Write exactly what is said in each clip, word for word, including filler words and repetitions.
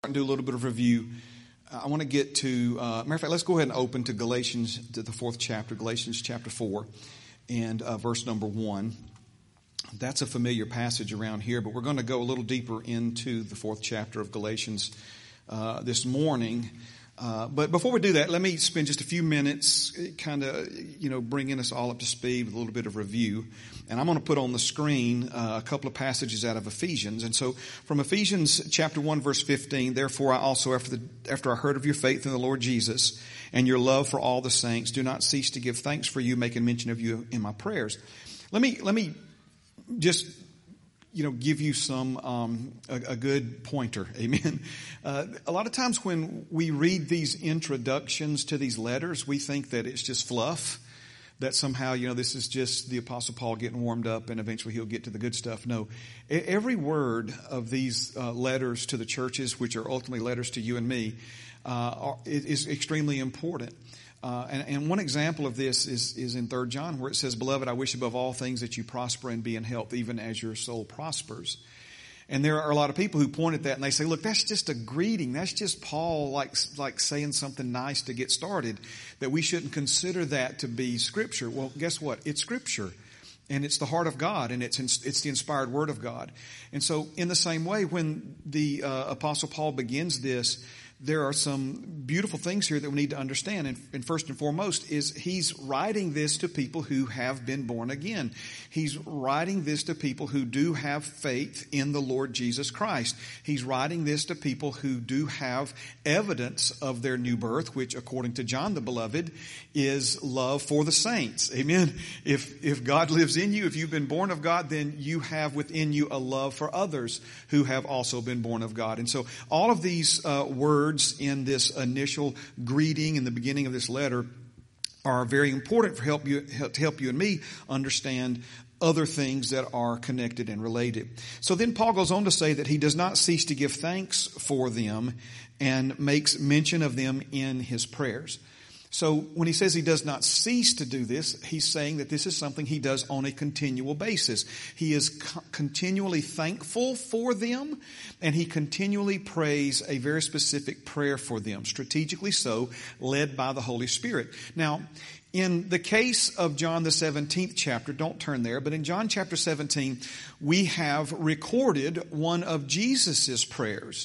And do a little bit of review. I want to get to, uh, matter of fact, let's go ahead and open to Galatians, to the fourth chapter, Galatians chapter four, and uh, verse number one. That's a familiar passage around here, but we're going to go a little deeper into the fourth chapter of Galatians uh, this morning. Uh, but before we do that, let me spend just a few minutes kind of, you know, bringing us all up to speed with a little bit of review. And I'm going to put on the screen uh, a couple of passages out of Ephesians. And so from Ephesians chapter one, verse fifteen, therefore I also, after, the, after I heard of your faith in the Lord Jesus and your love for all the saints, do not cease to give thanks for you, making mention of you in my prayers. Let me, let me just, you know, give you some, um, a, a good pointer. Amen. Uh, a lot of times when we read these introductions to these letters, we think that it's just fluff, that somehow, you know, this is just the Apostle Paul getting warmed up and eventually he'll get to the good stuff. No, every word of these uh, letters to the churches, which are ultimately letters to you and me, uh, are, is extremely important. Uh, and, and one example of this is, is in Third John, where it says, Beloved, I wish above all things that you prosper and be in health, even as your soul prospers. And there are a lot of people who point at that and they say, look, that's just a greeting. That's just Paul like, like saying something nice to get started, that we shouldn't consider that to be Scripture. Well, guess what? It's Scripture. And it's the heart of God, and it's it's the inspired Word of God. And so in the same way, when the uh, Apostle Paul begins this, there are some beautiful things here that we need to understand. And, and first and foremost is he's writing this to people who have been born again. He's writing this to people who do have faith in the Lord Jesus Christ. He's writing this to people who do have evidence of their new birth, which according to John the Beloved is love for the saints. Amen. If, if God lives in you, if you've been born of God, then you have within you a love for others who have also been born of God. And so all of these uh, words in this initial greeting in the beginning of this letter are very important for help you to help you and me understand other things that are connected and related. So then Paul goes on to say that he does not cease to give thanks for them and makes mention of them in his prayers. So when he says he does not cease to do this, he's saying that this is something he does on a continual basis. He is co- continually thankful for them, and he continually prays a very specific prayer for them, strategically so, led by the Holy Spirit. Now, in the case of John the seventeenth chapter, don't turn there, but in John chapter seventeen, we have recorded one of Jesus's prayers.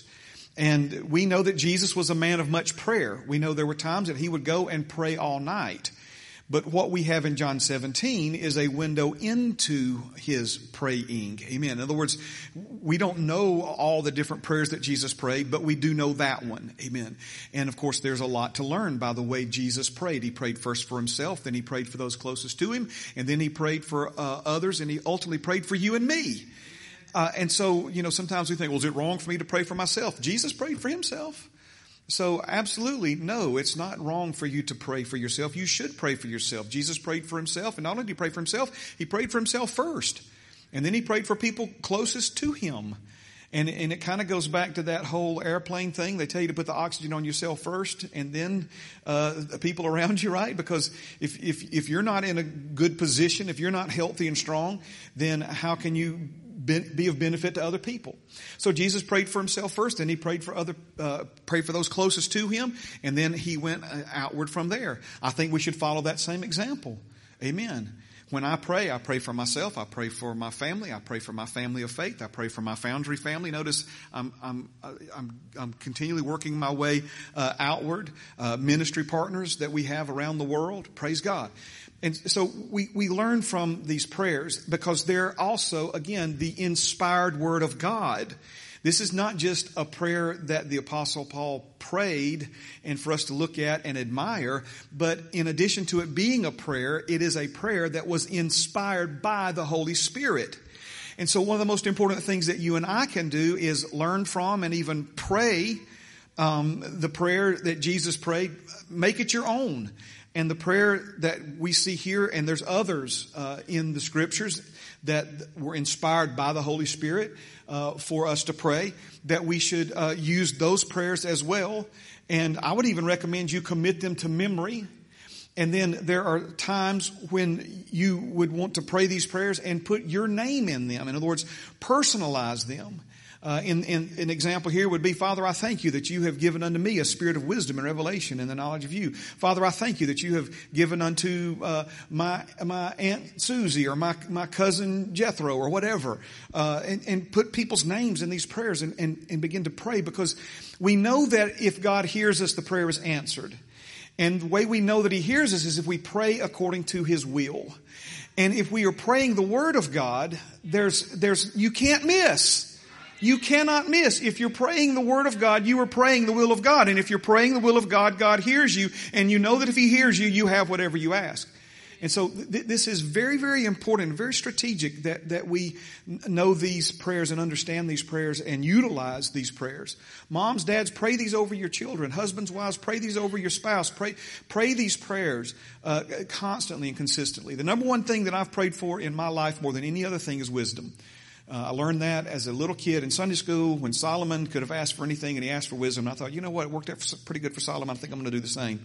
And we know that Jesus was a man of much prayer. We know there were times that he would go and pray all night. But what we have in John seventeen is a window into his praying. Amen. In other words, we don't know all the different prayers that Jesus prayed, but we do know that one. Amen. And of course, there's a lot to learn by the way Jesus prayed. He prayed first for himself, then he prayed for those closest to him, and then he prayed for uh, others, and he ultimately prayed for you and me. Uh, and so, you know, sometimes we think, well, is it wrong for me to pray for myself? Jesus prayed for himself. So absolutely, no, it's not wrong for you to pray for yourself. You should pray for yourself. Jesus prayed for himself, and not only did he pray for himself, he prayed for himself first. And then he prayed for people closest to him. And, and it kind of goes back to that whole airplane thing. They tell you to put the oxygen on yourself first and then uh the people around you, right? Because if, if, if you're not in a good position, if you're not healthy and strong, then how can you be of benefit to other people? So Jesus prayed for himself first, and he prayed for other, uh, prayed for those closest to him, and then he went outward from there. I think we should follow that same example. Amen. When I pray, I pray for myself. I pray for my family. I pray for my family of faith. I pray for my Foundry family. Notice I'm I'm I'm, I'm continually working my way uh, outward. Uh, ministry partners that we have around the world. Praise God. And so we, we learn from these prayers because they're also, again, the inspired Word of God. This is not just a prayer that the Apostle Paul prayed and for us to look at and admire, but in addition to it being a prayer, it is a prayer that was inspired by the Holy Spirit. And so one of the most important things that you and I can do is learn from and even pray um, the prayer that Jesus prayed. Make it your own. And the prayer that we see here, and there's others uh, in the Scriptures that were inspired by the Holy Spirit uh, for us to pray, that we should uh, use those prayers as well. And I would even recommend you commit them to memory. And then there are times when you would want to pray these prayers and put your name in them. In other words, personalize them. Uh, in, in, an example here would be, Father, I thank you that you have given unto me a spirit of wisdom and revelation in the knowledge of you. Father, I thank you that you have given unto uh, my my Aunt Susie or my my cousin Jethro or whatever, uh, and, and put people's names in these prayers and, and, and begin to pray, because we know that if God hears us, the prayer is answered. And the way we know that He hears us is if we pray according to His will. And if we are praying the Word of God, there's there's you can't miss. You cannot miss. If you're praying the Word of God, you are praying the will of God. And if you're praying the will of God, God hears you. And you know that if He hears you, you have whatever you ask. And so th- this is very, very important, very strategic that, that we know these prayers and understand these prayers and utilize these prayers. Moms, dads, pray these over your children. Husbands, wives, pray these over your spouse. Pray, pray these prayers uh, constantly and consistently. The number one thing that I've prayed for in my life more than any other thing is wisdom. Uh, I learned that as a little kid in Sunday school when Solomon could have asked for anything and he asked for wisdom. And I thought, you know what, it worked out pretty good for Solomon. I think I'm going to do the same.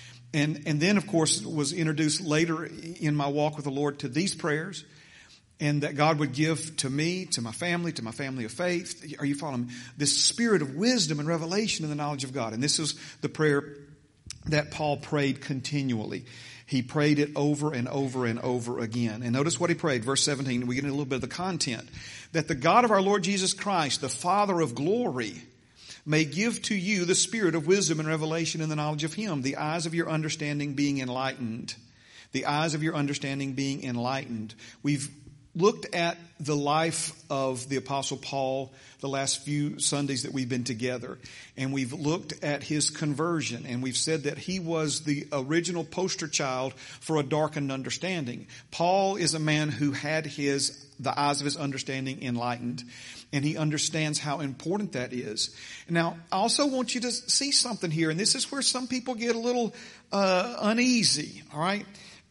And and then, of course, was introduced later in my walk with the Lord to these prayers, and that God would give to me, to my family, to my family of faith. Are you following me? This spirit of wisdom and revelation in the knowledge of God. And this is the prayer that Paul prayed continually. He prayed it over and over and over again. And notice what he prayed. Verse seventeen, we get a little bit of the content. That the God of our Lord Jesus Christ, the Father of glory, may give to you the spirit of wisdom and revelation in the knowledge of Him, the eyes of your understanding being enlightened. The eyes of your understanding being enlightened. We've looked at the life of the Apostle Paul the last few Sundays that we've been together. And we've looked at his conversion. And we've said that he was the original poster child for a darkened understanding. Paul is a man who had his the eyes of his understanding enlightened. And he understands how important that is. Now, I also want you to see something here. And this is where some people get a little uh, uneasy. All right?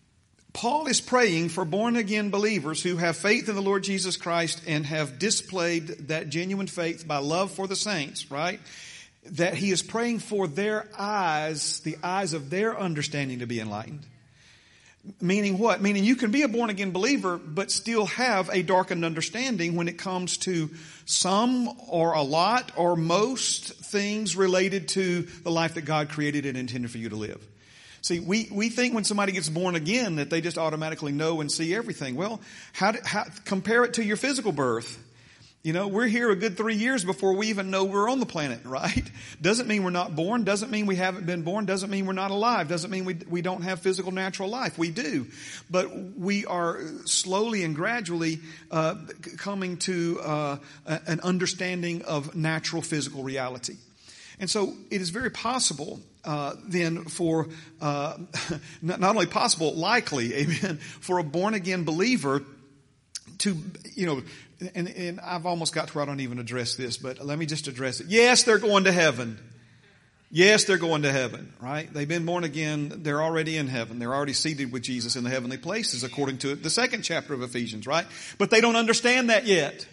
Paul is praying for born-again believers who have faith in the Lord Jesus Christ and have displayed that genuine faith by love for the saints, right? That he is praying for their eyes, the eyes of their understanding to be enlightened. Meaning what? Meaning you can be a born-again believer but still have a darkened understanding when it comes to some or a lot or most things related to the life that God created and intended for you to live. See, we, we think when somebody gets born again that they just automatically know and see everything. Well, how, do, how compare it to your physical birth. You know, we're here a good three years before we even know we're on the planet, right? Doesn't mean we're not born. Doesn't mean we haven't been born. Doesn't mean we're not alive. Doesn't mean we we don't have physical, natural life. We do. But we are slowly and gradually uh, coming to uh, an understanding of natural physical reality. And so it is very possible uh, then for, uh, not only possible, likely, amen, for a born-again believer to, you know, and, and I've almost got to where I don't even address this, but let me just address it. Yes, they're going to heaven. Yes, they're going to heaven, right? They've been born again. They're already in heaven. They're already seated with Jesus in the heavenly places, according to the second chapter of Ephesians, right? But they don't understand that yet.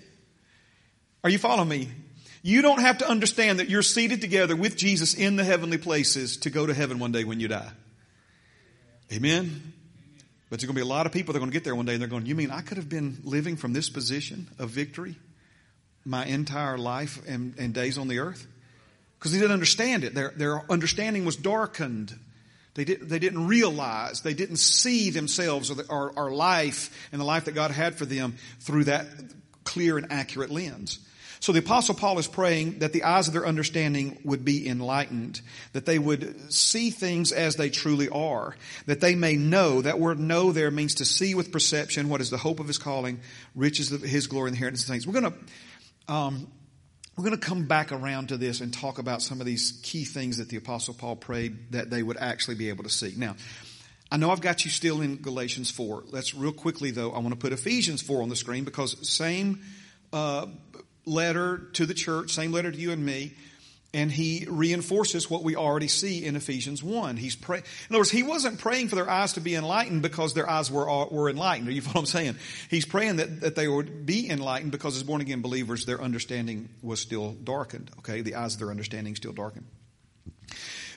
Are you following me? You don't have to understand that you're seated together with Jesus in the heavenly places to go to heaven one day when you die. Amen? But there's going to be a lot of people that are going to get there one day and they're going, you mean I could have been living from this position of victory my entire life and, and days on the earth? Because they didn't understand it. Their, their understanding was darkened. They, did, they didn't realize, they didn't see themselves or, the, or, or life and the life that God had for them through that clear and accurate lens. So the Apostle Paul is praying that the eyes of their understanding would be enlightened, that they would see things as they truly are, that they may know. That word know there means to see with perception what is the hope of his calling, riches of his glory and the inheritance of things. We're going to, um, we're going to come back around to this and talk about some of these key things that the Apostle Paul prayed that they would actually be able to see. Now, I know I've got you still in Galatians four. Let's real quickly though, I want to put Ephesians four on the screen because same, uh, letter to the church, same letter to you and me, and he reinforces what we already see in Ephesians one. He's pray- In other words, he wasn't praying for their eyes to be enlightened because their eyes were were enlightened. Are you know what I'm saying? He's praying that, that they would be enlightened because as born-again believers, their understanding was still darkened. Okay, the eyes of their understanding still darkened.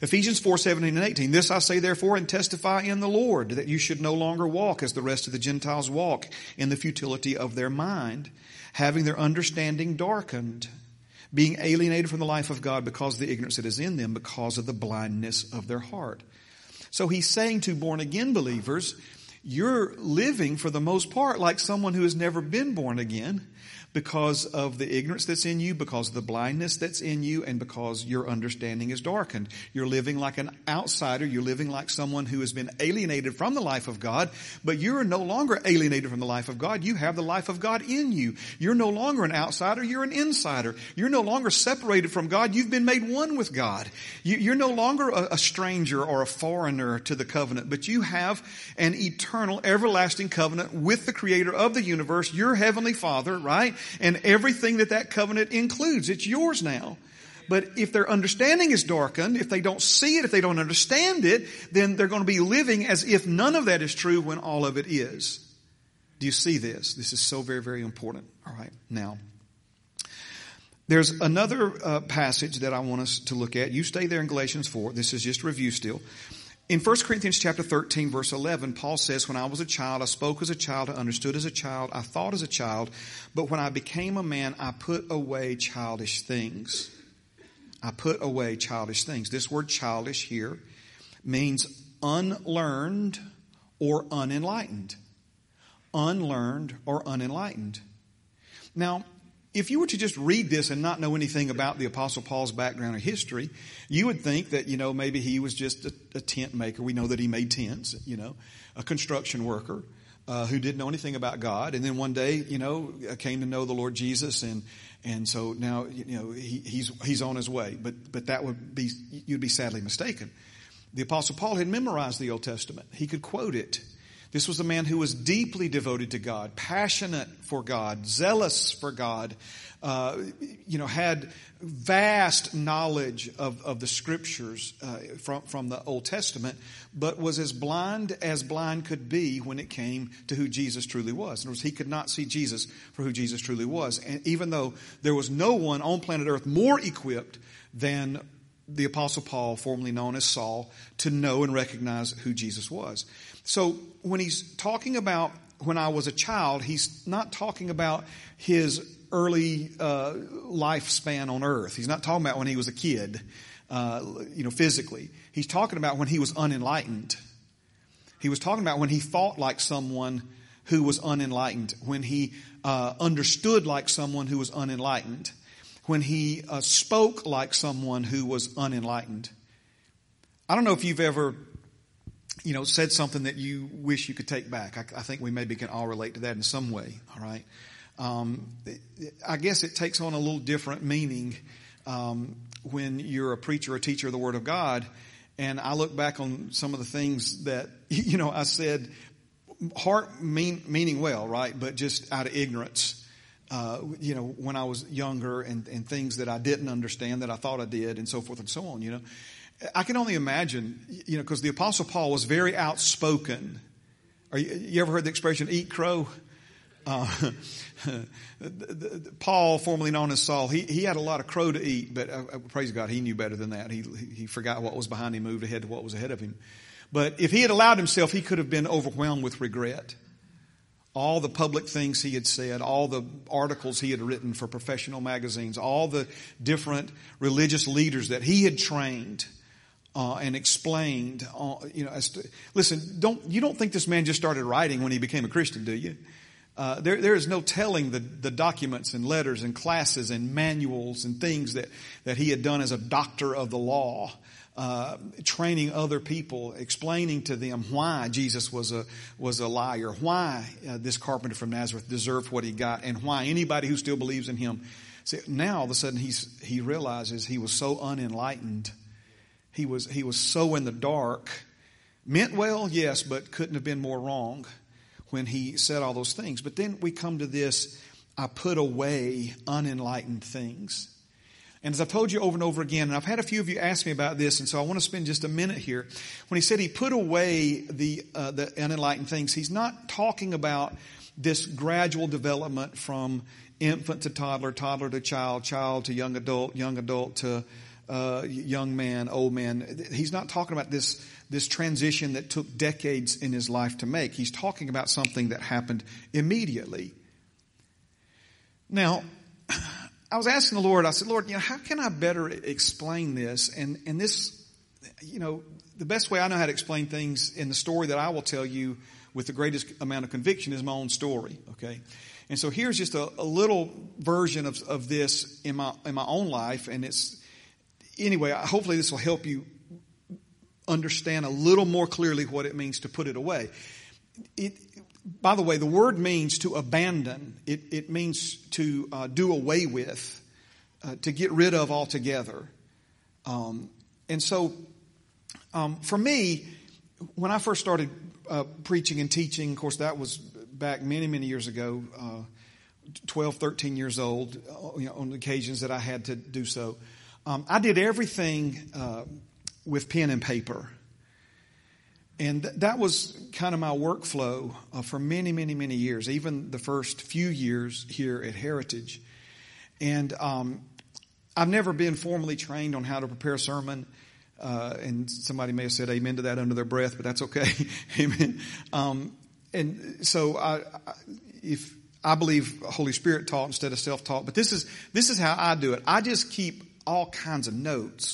Ephesians four, seventeen and eighteen. This I say therefore and testify in the Lord, that you should no longer walk as the rest of the Gentiles walk, in the futility of their mind, having their understanding darkened, being alienated from the life of God because of the ignorance that is in them, because of the blindness of their heart. So he's saying to born again believers, you're living for the most part like someone who has never been born again, because of the ignorance that's in you, because of the blindness that's in you, and because your understanding is darkened. You're living like an outsider. You're living like someone who has been alienated from the life of God, but you're no longer alienated from the life of God. You have the life of God in you. You're no longer an outsider. You're an insider. You're no longer separated from God. You've been made one with God. You, you're no longer a, a stranger or a foreigner to the covenant, but you have an eternal, everlasting covenant with the Creator of the universe, your Heavenly Father, right? And everything that that covenant includes, it's yours now. But if their understanding is darkened, if they don't see it, if they don't understand it, then they're going to be living as if none of that is true when all of it is. Do you see this? This is so very, very important. All right. Now, there's another uh, passage that I want us to look at. You stay there in Galatians four. This is just review still. In First Corinthians chapter thirteen, verse eleven, Paul says, when I was a child, I spoke as a child, I understood as a child, I thought as a child, but when I became a man, I put away childish things. I put away childish things. This word childish here means unlearned or unenlightened. Unlearned or unenlightened. Now, if you were to just read this and not know anything about the Apostle Paul's background or history, you would think that, you know, maybe he was just a, a tent maker. We know that he made tents, you know, a construction worker uh, who didn't know anything about God. And then one day, you know, came to know the Lord Jesus. And, and so now, you know, he, he's, he's on his way. But, but that would be, you'd be sadly mistaken. The Apostle Paul had memorized the Old Testament. He could quote it. This was a man who was deeply devoted to God, passionate for God, zealous for God, uh, you know, had vast knowledge of, of the Scriptures uh, from, from the Old Testament, but was as blind as blind could be when it came to who Jesus truly was. In other words, he could not see Jesus for who Jesus truly was. And even though there was no one on planet Earth more equipped than the Apostle Paul, formerly known as Saul, to know and recognize who Jesus was. So when he's talking about when I was a child, he's not talking about his early uh, lifespan on earth. He's not talking about when he was a kid, uh, you know, physically. He's talking about when he was unenlightened. He was talking about when he thought like someone who was unenlightened, when he uh, understood like someone who was unenlightened, when he uh, spoke like someone who was unenlightened. I don't know if you've ever, you know, said something that you wish you could take back. I, I think we maybe can all relate to that in some way. All right. Um, I guess it takes on a little different meaning um, when you're a preacher or teacher of the Word of God. And I look back on some of the things that, you know, I said, heart mean, meaning well, right? But just out of ignorance. Uh, you know, when I was younger and, and things that I didn't understand that I thought I did and so forth and so on, you know. I can only imagine, you know, because the Apostle Paul was very outspoken. Are you, you ever heard the expression, eat crow? Uh, Paul, formerly known as Saul, he, he had a lot of crow to eat, but uh, praise God, he knew better than that. He, he forgot what was behind him, moved ahead to what was ahead of him. But if he had allowed himself, he could have been overwhelmed with regret. All the public things he had said, all the articles he had written for professional magazines, all the different religious leaders that he had trained uh, and explained. Uh, you know, as to, listen, don't you don't think this man just started writing when he became a Christian, do you? Uh, there, there is no telling the, the documents and letters and classes and manuals and things that, that he had done as a doctor of the law. Uh, training other people, explaining to them why Jesus was a was a liar, why uh, this carpenter from Nazareth deserved what he got, and why anybody who still believes in him. See, now all of a sudden he's he realizes he was so unenlightened. He was he was so in the dark. Meant well, yes, but couldn't have been more wrong when he said all those things. But then we come to this: I put away unenlightened things. And as I've told you over and over again, and I've had a few of you ask me about this, and so I want to spend just a minute here. When he said he put away the uh, the unenlightened things, he's not talking about this gradual development from infant to toddler, toddler to child, child to young adult, young adult to uh, young man, old man. He's not talking about this, this transition that took decades in his life to make. He's talking about something that happened immediately. Now, I was asking the Lord, I said, Lord, you know, how can I better explain this? And, and this, you know, the best way I know how to explain things in the story that I will tell you with the greatest amount of conviction is my own story, okay? And so here's just a, a little version of, of this in my, in my own life. And it's, anyway, hopefully this will help you understand a little more clearly what it means to put it away. It, by the way, the word means to abandon. It, it means to uh, do away with, uh, to get rid of altogether. Um, and so, um, for me, when I first started uh, preaching and teaching, of course, that was back many, many years ago, uh, twelve, thirteen years old, uh, you know, on occasions that I had to do so. Um, I did everything uh, with pen and paper. And th- that was kind of my workflow uh, for many, many, many years, even the first few years here at Heritage. And um, I've never been formally trained on how to prepare a sermon. Uh, and somebody may have said amen to that under their breath, but that's okay. Amen. Um, and so I, I, if I believe Holy Spirit taught instead of self-taught, but this is, this is how I do it. I just keep all kinds of notes.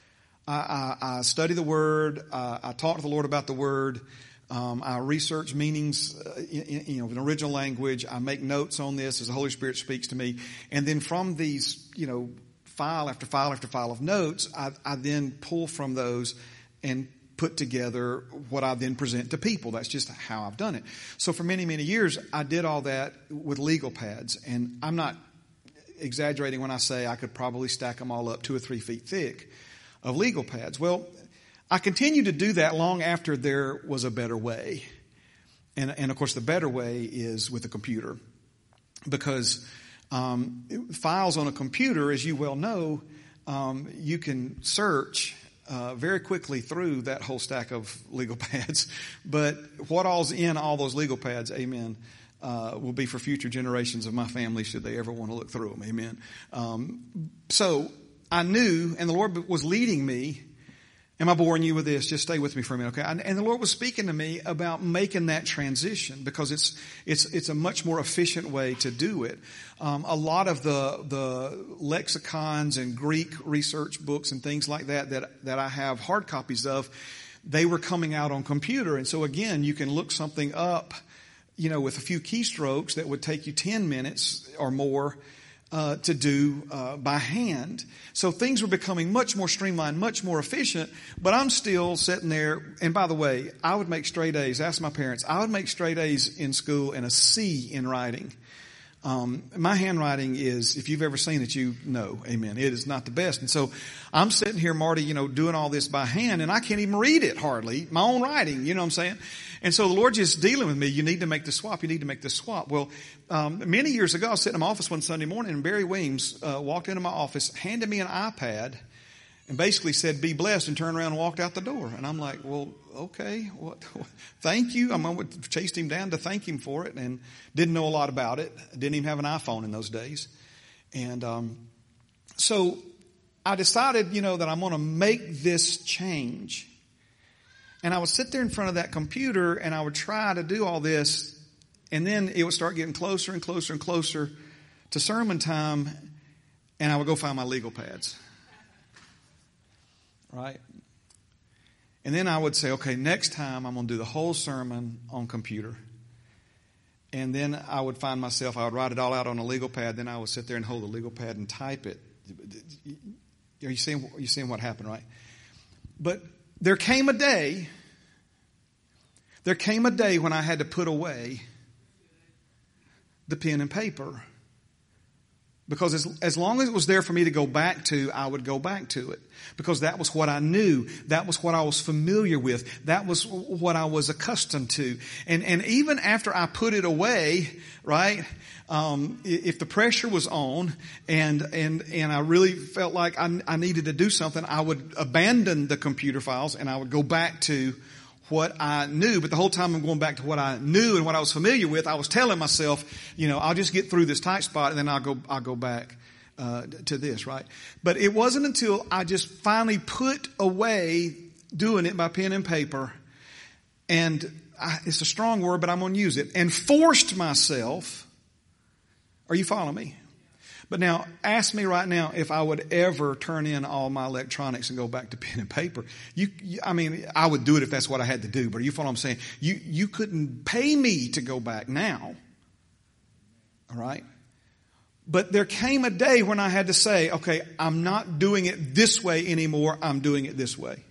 I, I, I study the Word. I, I talk to the Lord about the Word. Um, I research meanings, uh, in, you know, in original language. I make notes on this as the Holy Spirit speaks to me. And then from these, you know, file after file after file of notes, I, I then pull from those and put together what I then present to people. That's just how I've done it. So for many, many years, I did all that with legal pads. And I'm not exaggerating when I say I could probably stack them all up two or three feet thick of legal pads. Well, I continued to do that long after there was a better way. And, and of course, the better way is with a computer. Because um, files on a computer, as you well know, um, you can search uh, very quickly through that whole stack of legal pads. But what all's in all those legal pads, amen, Uh, will be for future generations of my family should they ever want to look through them. Amen. Um, so I knew, and the Lord was leading me. Am I boring you with this? Just stay with me for a minute, okay? And the Lord was speaking to me about making that transition because it's it's it's a much more efficient way to do it. Um, a lot of the the lexicons and Greek research books and things like that that that I have hard copies of, they were coming out on computer, and so again, you can look something up, you know, with a few keystrokes that would take you ten minutes or more uh, to do uh, by hand. So things were becoming much more streamlined, much more efficient, but I'm still sitting there. And by the way, I would make straight A's. Ask my parents. I would make straight A's in school and a C in writing. Um, my handwriting is, if you've ever seen it, you know, amen. It is not the best. And so I'm sitting here, Marty, you know, doing all this by hand, and I can't even read it hardly, my own writing, you know what I'm saying? And so the Lord just dealing with me. You need to make the swap. You need to make the swap. Well, um, many years ago, I was sitting in my office one Sunday morning, and Barry Weems uh, walked into my office, handed me an iPad, and basically said, "Be blessed," and turned around and walked out the door. And I'm like, well, okay, what? Thank you. I'm going to chased him down to thank him for it, and didn't know a lot about it. Didn't even have an iPhone in those days. And um, so I decided, you know, that I'm going to make this change. And I would sit there in front of that computer, and I would try to do all this, and then it would start getting closer and closer and closer to sermon time, and I would go find my legal pads. Right? And then I would say, okay, next time I'm going to do the whole sermon on computer. And then I would find myself, I would write it all out on a legal pad. Then I would sit there and hold the legal pad and type it. Are you seeing, are you seeing what happened, right? But there came a day, there came a day when I had to put away the pen and paper. Because as, as long as it was there for me to go back to, I would go back to it. Because that was what I knew. That was what I was familiar with. That was what I was accustomed to. And, and even after I put it away, right, um, if the pressure was on and, and, and I really felt like I, I needed to do something, I would abandon the computer files and I would go back to what I knew. But the whole time I'm going back to what I knew and what I was familiar with, I was telling myself, you know, I'll just get through this tight spot and then I'll go, I'll go back uh, to this, right? But it wasn't until I just finally put away doing it by pen and paper, and I, it's a strong word, but I'm going to use it, and forced myself. Are you following me? But now, ask me right now if I would ever turn in all my electronics and go back to pen and paper. You, you, I mean, I would do it if that's what I had to do. But you follow what I'm saying? You, you couldn't pay me to go back now. All right? But there came a day when I had to say, okay, I'm not doing it this way anymore. I'm doing it this way.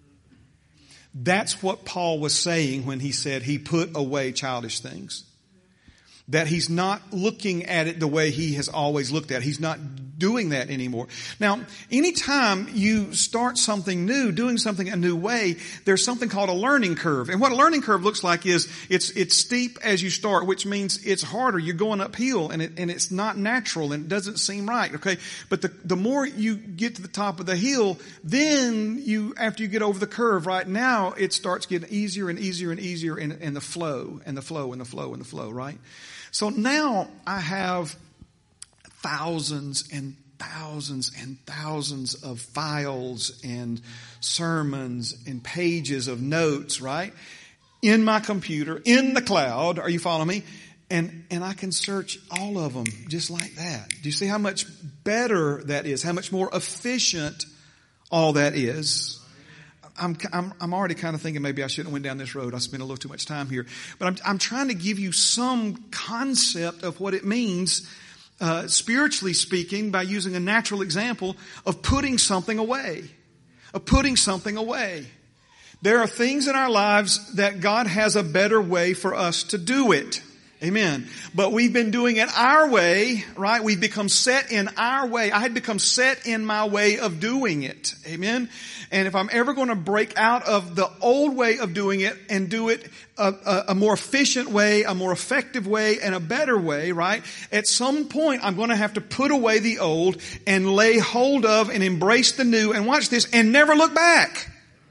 That's what Paul was saying when he said he put away childish things. That he's not looking at it the way he has always looked at it. He's not doing that anymore. Now, anytime you start something new, doing something a new way, there's something called a learning curve. And what a learning curve looks like is it's it's steep as you start, which means it's harder. You're going uphill, and it and it's not natural, and it doesn't seem right. Okay, but the the more you get to the top of the hill, then you after you get over the curve, right now it starts getting easier and easier and easier, and and the flow and the flow and the flow and the flow, right? So now I have thousands and thousands and thousands of files and sermons and pages of notes, right? In my computer, in the cloud. Are you following me? And, and I can search all of them just like that. Do you see how much better that is? How much more efficient all that is? I'm, I'm, I'm already kind of thinking maybe I shouldn't have went down this road. I spent a little too much time here. But I'm, I'm trying to give you some concept of what it means, uh, spiritually speaking, by using a natural example of putting something away. Of putting something away. There are things in our lives that God has a better way for us to do it. Amen. But we've been doing it our way, right? We've become set in our way. I had become set in my way of doing it. Amen. And if I'm ever going to break out of the old way of doing it and do it a, a, a more efficient way, a more effective way, and a better way, right? At some point, I'm going to have to put away the old and lay hold of and embrace the new, and watch this, and never look back.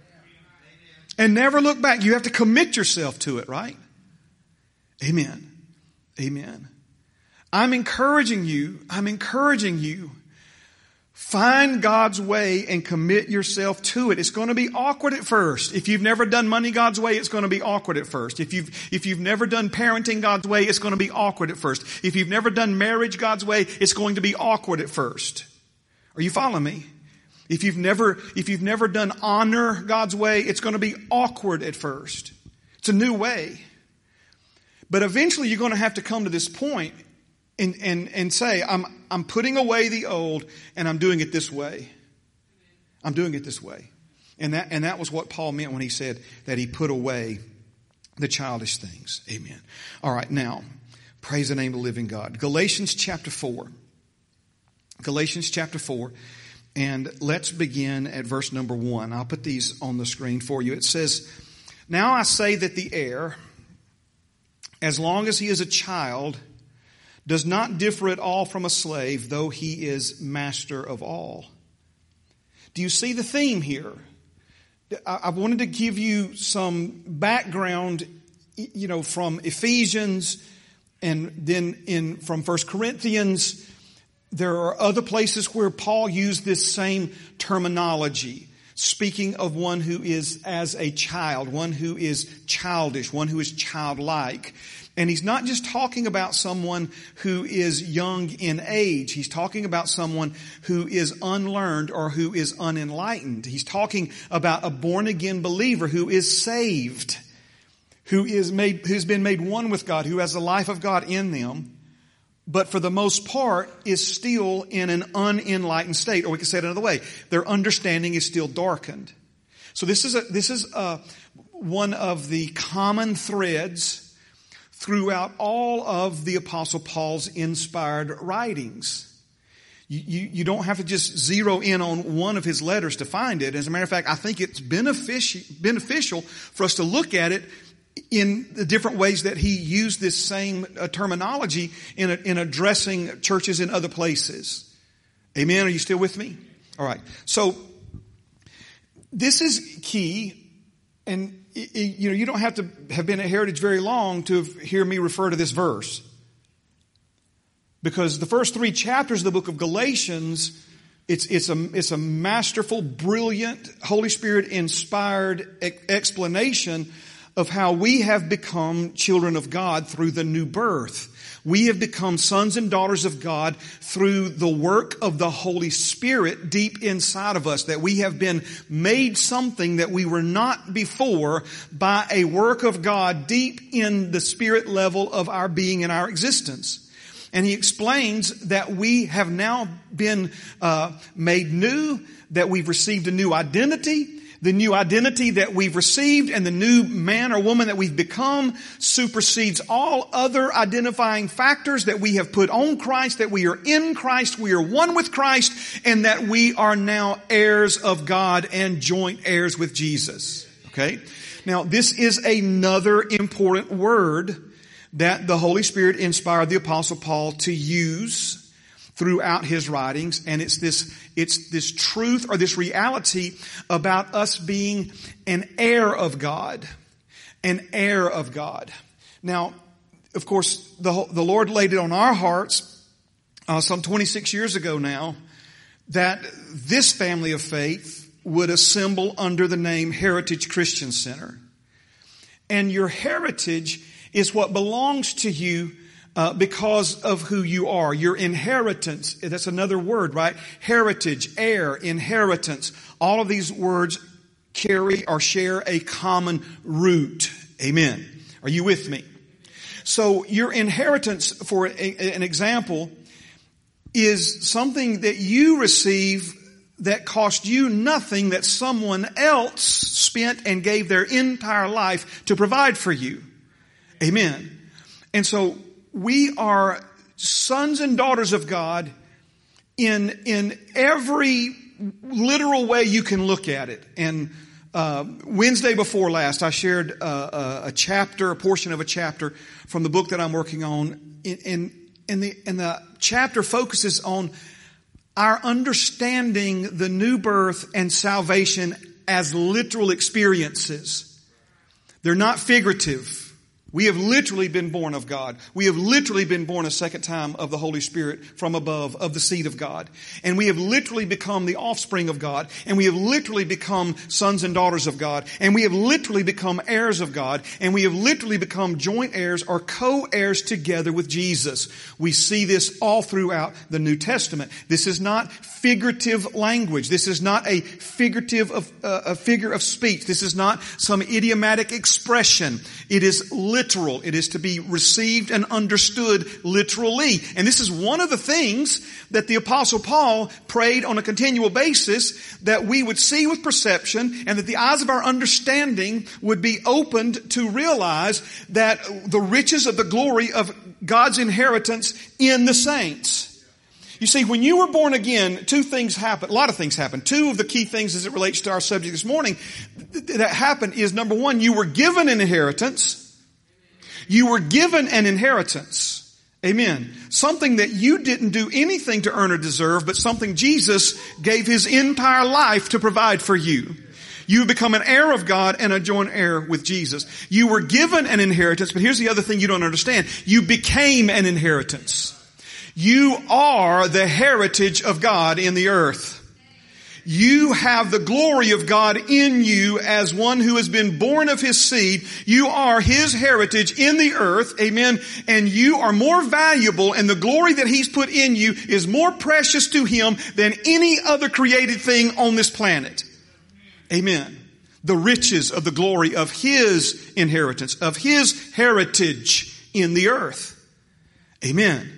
And never look back. You have to commit yourself to it, right? Amen. Amen. I'm encouraging you, I'm encouraging you, find God's way and commit yourself to it. It's going to be awkward at first. If you've never done money God's way, it's going to be awkward at first. If you've, if you've never done parenting God's way, it's going to be awkward at first. If you've never done marriage God's way, it's going to be awkward at first. Are you following me? If you've never, if you've never done honor God's way, it's going to be awkward at first. It's a new way. But eventually you're going to have to come to this point and, and, and say, I'm, I'm putting away the old and I'm doing it this way. I'm doing it this way. And that, and that was what Paul meant when he said that he put away the childish things. Amen. All right. Now, praise the name of the living God. Galatians chapter four. Galatians chapter four. And let's begin at verse number one. I'll put these on the screen for you. It says, now I say that the heir, as long as he is a child, does not differ at all from a slave, though he is master of all. Do you see the theme here? I wanted to give you some background, you know, from Ephesians and then in from First Corinthians. There are other places where Paul used this same terminology, speaking of one who is as a child, one who is childish, one who is childlike. And he's not just talking about someone who is young in age. He's talking about someone who is unlearned or who is unenlightened. He's talking about a born-again believer who is saved, who is made, who's been made one with God, who has the life of God in them, but for the most part is still in an unenlightened state. Or we can say it another way. Their understanding is still darkened. So this is a, this is a, one of the common threads throughout all of the Apostle Paul's inspired writings. You, you, you don't have to just zero in on one of his letters to find it. As a matter of fact, I think it's beneficial, beneficial for us to look at it in the different ways that he used this same uh, terminology in, a, in addressing churches in other places. Amen? Are you still with me? All right. So this is key, and it, it, you know you don't have to have been at Heritage very long to hear me refer to this verse. Because the first three chapters of the book of Galatians, it's, it's, a, it's a masterful, brilliant, Holy Spirit inspired e- explanation of how we have become children of God through the new birth. We have become sons and daughters of God through the work of the Holy Spirit deep inside of us, that we have been made something that we were not before by a work of God deep in the spirit level of our being and our existence. And he explains that we have now been uh, made new, that we've received a new identity. The new identity that we've received and the new man or woman that we've become supersedes all other identifying factors, that we have put on Christ, that we are in Christ, we are one with Christ, and that we are now heirs of God and joint heirs with Jesus. Okay? Now, this is another important word that the Holy Spirit inspired the Apostle Paul to use throughout his writings, and it's this, it's this truth or this reality about us being an heir of God. An heir of God. Now, of course, the, the Lord laid it on our hearts, uh, some twenty-six years ago now, that this family of faith would assemble under the name Heritage Christian Center. And your heritage is what belongs to you Uh, because of who you are. Your inheritance, that's another word, right? Heritage, heir, inheritance. All of these words carry or share a common root. Amen. Are you with me? So your inheritance, for a, an example, is something that you receive that cost you nothing, that someone else spent and gave their entire life to provide for you. Amen. And so we are sons and daughters of God in, in every literal way you can look at it. And uh, Wednesday before last, I shared uh, a chapter, a portion of a chapter from the book that I'm working on. And, and, the, and the chapter focuses on our understanding the new birth and salvation as literal experiences. They're not figurative. We have literally been born of God. We have literally been born a second time of the Holy Spirit from above, of the seed of God. And we have literally become the offspring of God. And we have literally become sons and daughters of God. And we have literally become heirs of God. And we have literally become joint heirs or co-heirs together with Jesus. We see this all throughout the New Testament. This is not figurative language. This is not a figurative of, uh, a figure of speech. This is not some idiomatic expression. It is literal. Literal. It is to be received and understood literally. And this is one of the things that the Apostle Paul prayed on a continual basis, that we would see with perception and that the eyes of our understanding would be opened to realize that the riches of the glory of God's inheritance in the saints. You see, when you were born again, two things happen. A lot of things happen. Two of the key things as it relates to our subject this morning that happened is, number one, you were given an inheritance. You were given an inheritance. Amen. Something that you didn't do anything to earn or deserve, but something Jesus gave His entire life to provide for you. You have become an heir of God and a joint heir with Jesus. You were given an inheritance, but here's the other thing you don't understand. You became an inheritance. You are the heritage of God in the earth. You have the glory of God in you as one who has been born of His seed. You are His heritage in the earth. Amen. And you are more valuable, and the glory that He's put in you is more precious to Him than any other created thing on this planet. Amen. The riches of the glory of His inheritance, of His heritage in the earth. Amen.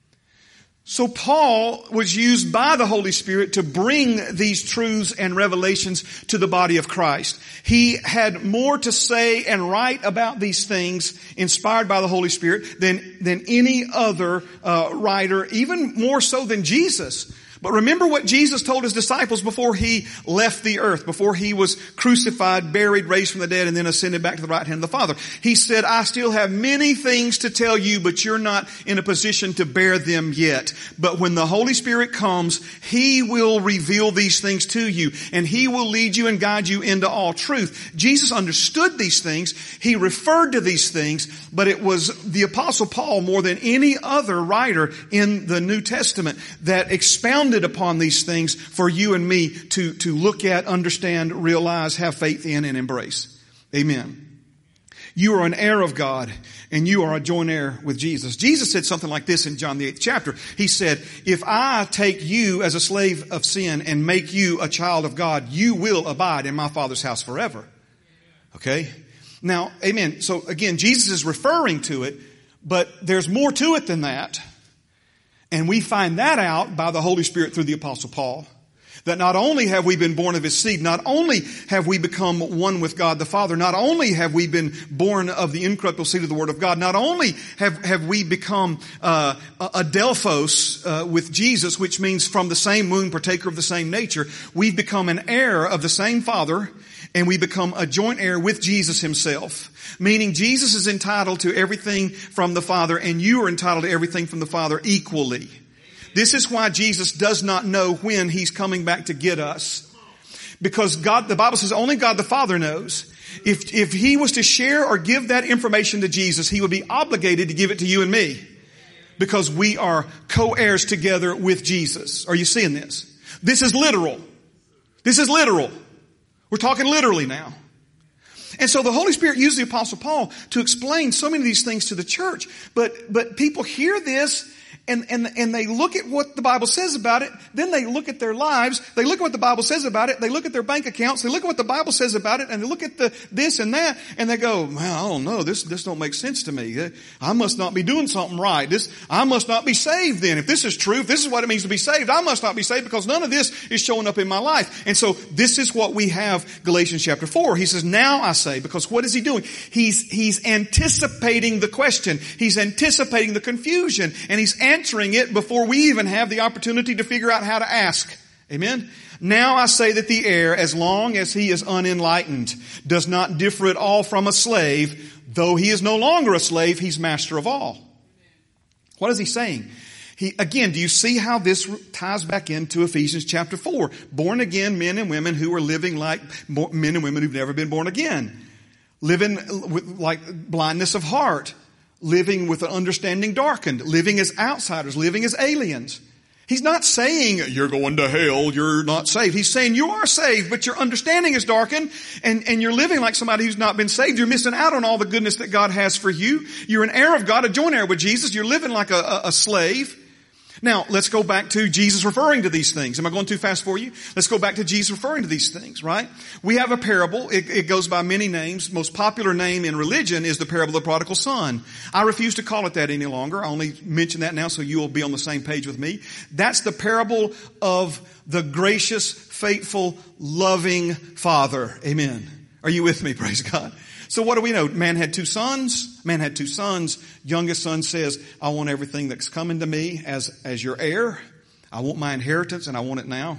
So Paul was used by the Holy Spirit to bring these truths and revelations to the body of Christ. He had more to say and write about these things inspired by the Holy Spirit than, than any other uh, writer, even more so than Jesus. But remember what Jesus told his disciples before he left the earth, before he was crucified, buried, raised from the dead, and then ascended back to the right hand of the Father. He said, I still have many things to tell you, but you're not in a position to bear them yet. But when the Holy Spirit comes, He will reveal these things to you, and He will lead you and guide you into all truth. Jesus understood these things. He referred to these things, but it was the Apostle Paul more than any other writer in the New Testament that expounded upon these things for you and me to, to look at, understand, realize, have faith in, and embrace. Amen. You are an heir of God, and you are a joint heir with Jesus. Jesus said something like this in John the eighth chapter. He said, if I take you as a slave of sin and make you a child of God, you will abide in my Father's house forever. Okay? Now, amen. So again, Jesus is referring to it, but there's more to it than that. And we find that out by the Holy Spirit through the Apostle Paul. That not only have we been born of His seed, not only have we become one with God the Father, not only have we been born of the incorruptible seed of the Word of God, not only have, have we become uh, adelphos uh, with Jesus, which means from the same womb, partaker of the same nature, we've become an heir of the same Father, and we become a joint heir with Jesus Himself. Meaning Jesus is entitled to everything from the Father, and you are entitled to everything from the Father equally. This is why Jesus does not know when He's coming back to get us. Because God, the Bible says only God the Father knows. If, if He was to share or give that information to Jesus, He would be obligated to give it to you and me. Because we are co-heirs together with Jesus. Are you seeing this? This is literal. This is literal. We're talking literally now. And so the Holy Spirit used the Apostle Paul to explain so many of these things to the church. But, but people hear this and, and, and they look at what the Bible says about it. Then they look at their lives. They look at what the Bible says about it. They look at their bank accounts. They look at what the Bible says about it. And they look at the, this and that. And they go, well, I don't know. This, this don't make sense to me. I must not be doing something right. This, I must not be saved then. If this is true, if this is what it means to be saved, I must not be saved because none of this is showing up in my life. And so this is what we have Galatians chapter four. He says, now I say, because what is he doing? He's, he's anticipating the question. He's anticipating the confusion. And he's answering it before we even have the opportunity to figure out how to ask. Amen? Now I say that the heir, as long as he is unenlightened, does not differ at all from a slave. Though he is no longer a slave, he's master of all. What is he saying? He, again, do you see how this ties back into Ephesians chapter four? Born again men and women who are living like men and women who've never been born again. Living with like blindness of heart. Living with an understanding darkened. Living as outsiders. Living as aliens. He's not saying you're going to hell, you're not saved. He's saying you are saved, but your understanding is darkened and, and you're living like somebody who's not been saved. You're missing out on all the goodness that God has for you. You're an heir of God, a joint heir with Jesus. You're living like a, a, a slave. Now, let's go back to Jesus referring to these things. Am I going too fast for you? Let's go back to Jesus referring to these things, right? We have a parable. It, it goes by many names. Most popular name in religion is the parable of the prodigal son. I refuse to call it that any longer. I only mention that now so you will be on the same page with me. That's the parable of the gracious, faithful, loving Father. Amen. Are you with me? Praise God. So what do we know? Man had two sons. Man had two sons. Youngest son says, I want everything that's coming to me as, as your heir. I want my inheritance and I want it now.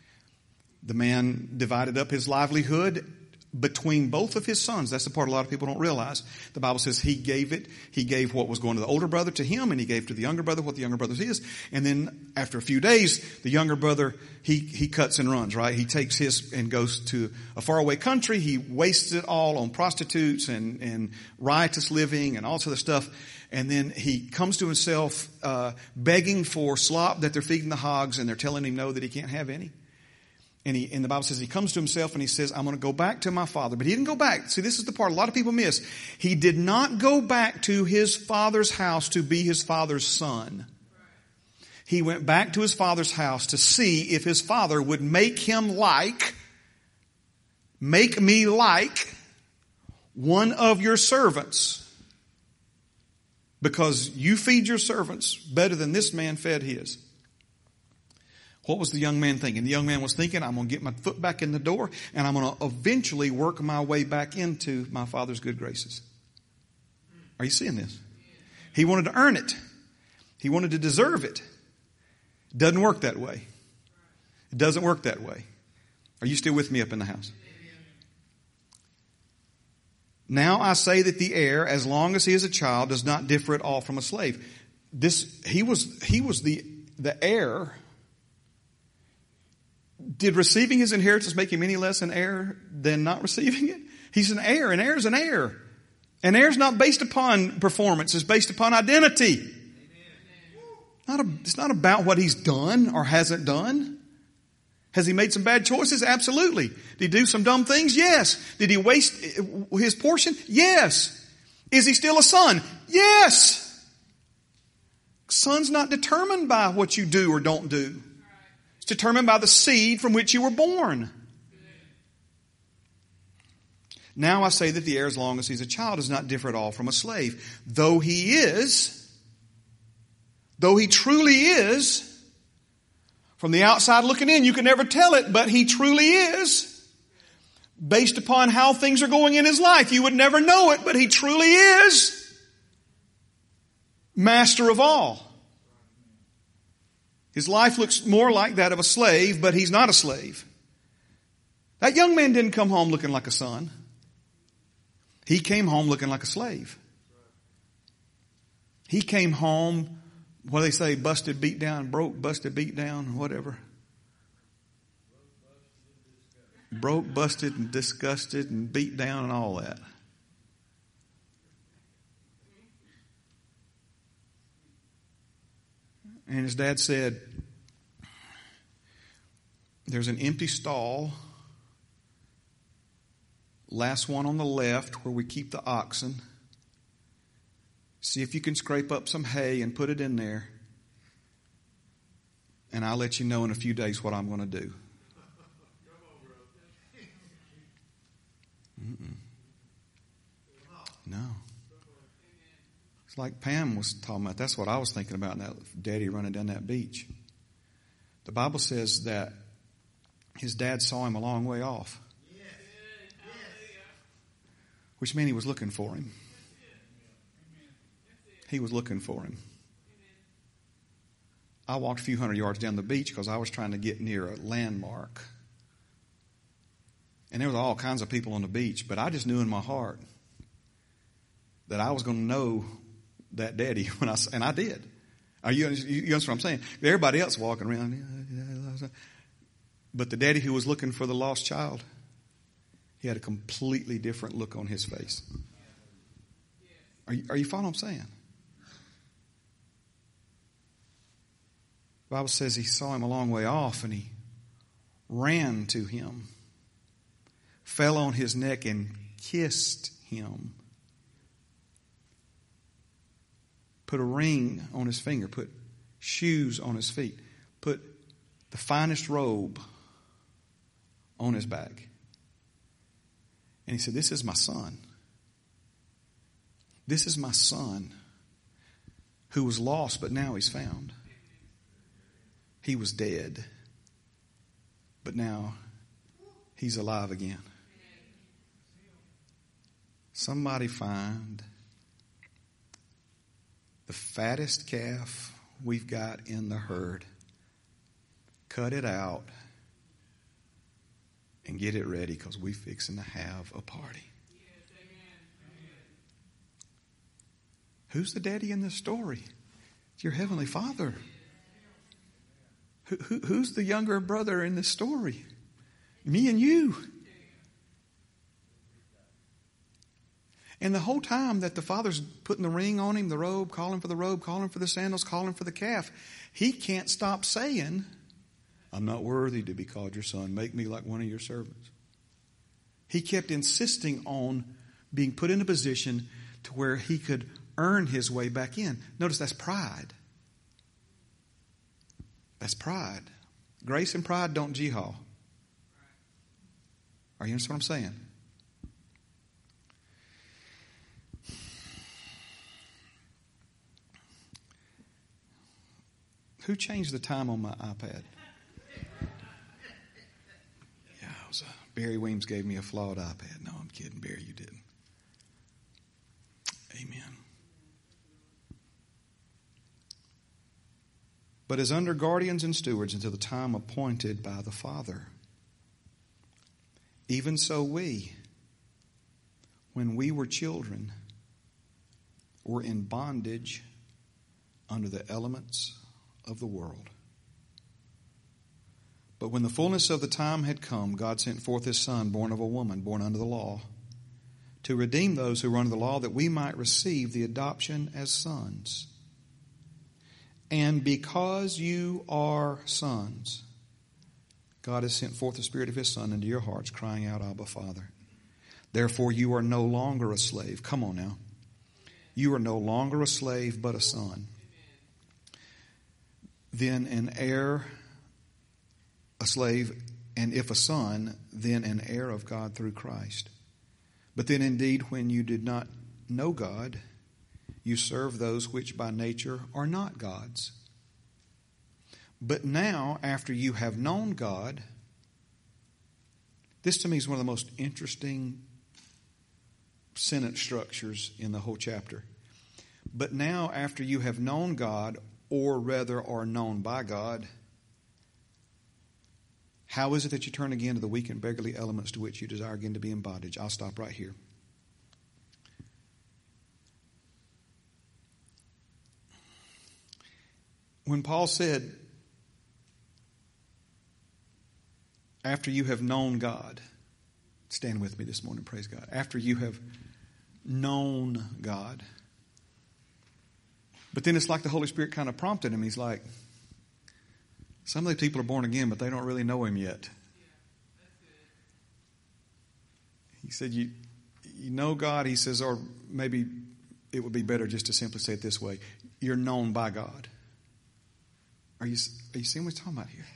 The man divided up his livelihood between both of his sons. That's the part a lot of people don't realize. The Bible says he gave it. He gave what was going to the older brother to him, and he gave to the younger brother what the younger brother's is. And then after a few days, the younger brother, he, he cuts and runs, right? He takes his and goes to a faraway country. He wastes it all on prostitutes and, and riotous living and all this other stuff. And then he comes to himself, uh, begging for slop that they're feeding the hogs, and they're telling him no, that he can't have any. And he, and the Bible says he comes to himself and he says, I'm going to go back to my father. But he didn't go back. See, this is the part a lot of people miss. He did not go back to his father's house to be his father's son. He went back to his father's house to see if his father would make him like, make me like one of your servants. Because you feed your servants better than this man fed his. What was the young man thinking? The young man was thinking, I'm going to get my foot back in the door and I'm going to eventually work my way back into my father's good graces. Are you seeing this? He wanted to earn it. He wanted to deserve it. Doesn't work that way. It doesn't work that way. Are you still with me up in the house? Now I say that the heir, as long as he is a child, does not differ at all from a slave. This, he was, he was the, the heir. Did receiving his inheritance make him any less an heir than not receiving it? He's an heir. An heir is an heir. An heir is not based upon performance. It's based upon identity. Not a, it's not about what he's done or hasn't done. Has he made some bad choices? Absolutely. Did he do some dumb things? Yes. Did he waste his portion? Yes. Is he still a son? Yes. Son's not determined by what you do or don't do. It's determined by the seed from which you were born. Now I say that the heir, as long as he's a child, does not differ at all from a slave. Though he is, though he truly is, from the outside looking in, you can never tell it, but he truly is. Based upon how things are going in his life, you would never know it, but he truly is master of all. His life looks more like that of a slave, but he's not a slave. That young man didn't come home looking like a son. He came home looking like a slave. He came home, what do they say, busted, beat down, broke, busted, beat down, whatever. Broke, busted, and disgusted, and beat down, and all that. And his dad said, there's an empty stall, last one on the left where we keep the oxen. See if you can scrape up some hay and put it in there. And I'll let you know in a few days what I'm going to do. Mm-mm. No. It's like Pam was talking about. That's what I was thinking about, that daddy running down that beach. The Bible says that his dad saw him a long way off. Which meant he was looking for him. He was looking for him. I walked a few hundred yards down the beach because I was trying to get near a landmark. And there was all kinds of people on the beach, but I just knew in my heart that I was going to know that daddy when I, and I did. Are you, you understand what I'm saying? Everybody else walking around. But the daddy who was looking for the lost child, he had a completely different look on his face. Are you, are you following what I'm saying? The Bible says he saw him a long way off and he ran to him, fell on his neck and kissed him. Put a ring on his finger, put shoes on his feet, put the finest robe on his back. And he said, this is my son. This is my son who was lost, but now he's found. He was dead, but now he's alive again. Somebody find the fattest calf we've got in the herd, cut it out, and get it ready because we're fixing to have a party. Who's the daddy in this story? It's your Heavenly Father. Who, who, who's the younger brother in this story? Me and you. And the whole time that the father's putting the ring on him, the robe, calling for the robe, calling for the sandals, calling for the calf, he can't stop saying, I'm not worthy to be called your son. Make me like one of your servants. He kept insisting on being put in a position to where he could earn his way back in. Notice that's pride. That's pride. Grace and pride don't jihad. Are you understand what I'm saying? Who changed the time on my iPad? Yeah, it was a, Barry Weems gave me a flawed iPad. No, I'm kidding, Barry, you didn't. Amen. but as under guardians and stewards until the time appointed by the Father. Even so we, when we were children, were in bondage under the elements of the world. But when the fullness of the time had come, God sent forth His Son, born of a woman, born under the law, to redeem those who were under the law, that we might receive the adoption as sons. And because you are sons, God has sent forth the Spirit of His Son into your hearts, crying out, Abba, Father. Therefore you are no longer a slave. Come on now. You are no longer a slave, but a son. Then an heir, a slave, and if a son, then an heir of God through Christ. But then indeed, when you did not know God, you served those which by nature are not God's. But now, after you have known God, this to me is one of the most interesting sentence structures in the whole chapter. But now, after you have known God, or rather are known by God, how is it that you turn again to the weak and beggarly elements to which you desire again to be in bondage? I'll stop right here. When Paul said, after you have known God, stand with me this morning, praise God. After you have known God. But then it's like the Holy Spirit kind of prompted him. He's like, some of these people are born again, but they don't really know Him yet. He said, you, you know God, he says, or maybe it would be better just to simply say it this way. You're known by God. Are you, are you seeing what he's talking about here?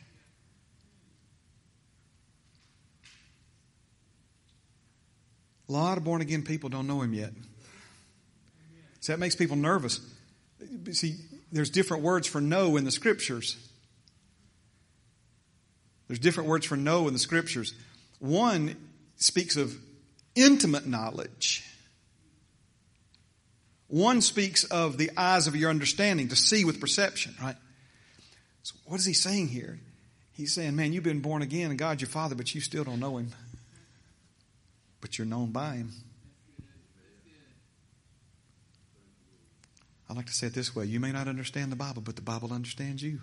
A lot of born again people don't know Him yet. So that makes people nervous. See, there's different words for know in the Scriptures. There's different words for know in the Scriptures. One speaks of intimate knowledge. One speaks of the eyes of your understanding, to see with perception, right? So what is he saying here? He's saying, man, you've been born again and God's your Father, but you still don't know Him. But you're known by Him. I like to say it this way. You may not understand the Bible, but the Bible understands you.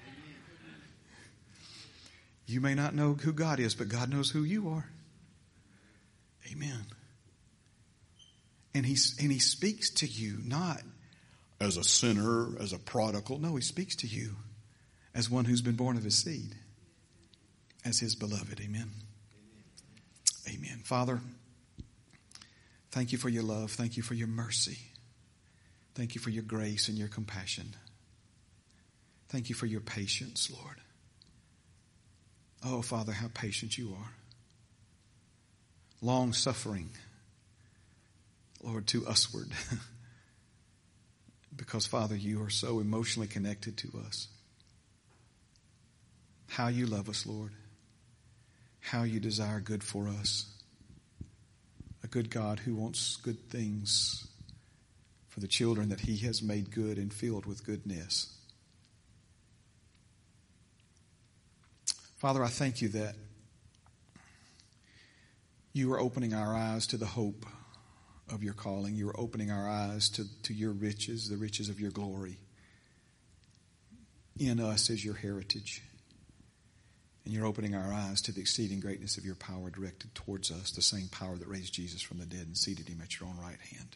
You may not know who God is, but God knows who you are. Amen. And he, and he speaks to you not as a sinner, as a prodigal. No, He speaks to you as one who's been born of His seed, as His beloved. Amen. Amen. Father, thank You for Your love. Thank You for Your mercy. Thank You for Your grace and Your compassion. Thank You for Your patience, Lord. Oh, Father, how patient You are. Long-suffering, Lord, to usward. Because, Father, You are so emotionally connected to us. How You love us, Lord. How You desire good for us. A good God who wants good things for the children that He has made good and filled with goodness. Father, I thank You that You are opening our eyes to the hope of Your calling. You are opening our eyes to, to Your riches, the riches of Your glory. In us is Your heritage. And You're opening our eyes to the exceeding greatness of Your power directed towards us, the same power that raised Jesus from the dead and seated Him at Your own right hand.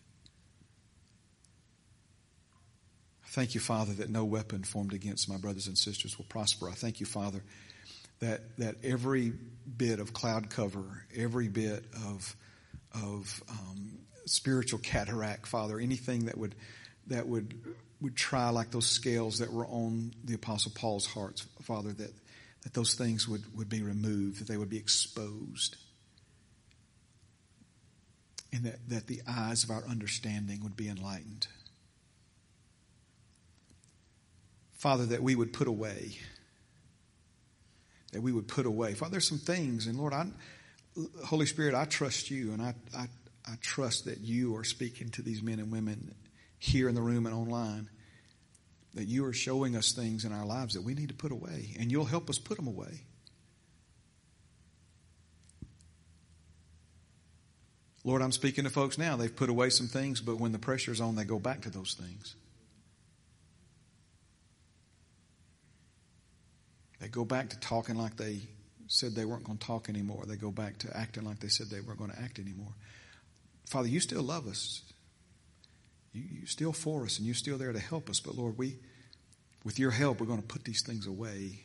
I thank You, Father, that no weapon formed against my brothers and sisters will prosper. I thank You, Father, that that every bit of cloud cover, every bit of of um, spiritual cataract, Father, anything that would that would would try like those scales that were on the Apostle Paul's hearts, Father, that that those things would, would be removed, that they would be exposed, and that, that the eyes of our understanding would be enlightened. Father, that we would put away That we would put away. Father, there's some things, and Lord, I, Holy Spirit, I trust You, and I, I, I trust that You are speaking to these men and women here in the room and online. that you are showing us things in our lives that we need to put away, and you'll help us put them away. Lord, I'm speaking to folks now. They've put away some things, but when the pressure's on, they go back to those things. They go back to talking like they said they weren't going to talk anymore. They go back to acting like they said they weren't going to act anymore. Father, you still love us. You, you're still for us, and you're still there to help us. But Lord, we, with your help, we're going to put these things away.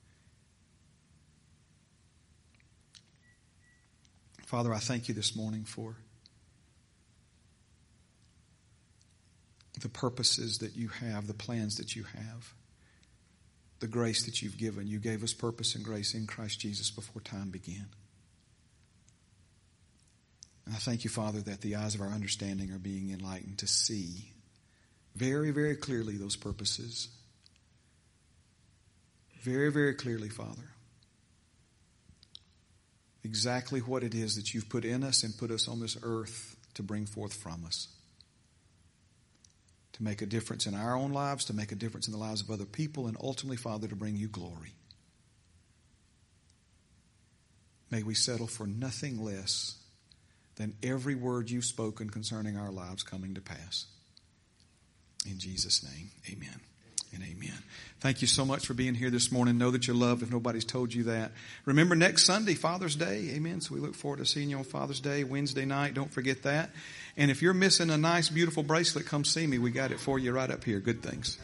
Father, I thank you this morning for the purposes that you have, the plans that you have, the grace that you've given. You gave us purpose and grace in Christ Jesus before time began. And I thank you, Father, that the eyes of our understanding are being enlightened to see very, very clearly those purposes. Very, very clearly, Father. Exactly what it is that you've put in us and put us on this earth to bring forth from us. To make a difference in our own lives, to make a difference in the lives of other people, and ultimately, Father, to bring you glory. May we settle for nothing less than every word you've spoken concerning our lives coming to pass. In Jesus' name, amen and amen. Thank you so much for being here this morning. Know that you're loved if nobody's told you that. Remember next Sunday, Father's Day. Amen. So we look forward to seeing you on Father's Day, Wednesday night. Don't forget that. And if you're missing a nice, beautiful bracelet, come see me. We got it for you right up here. Good things.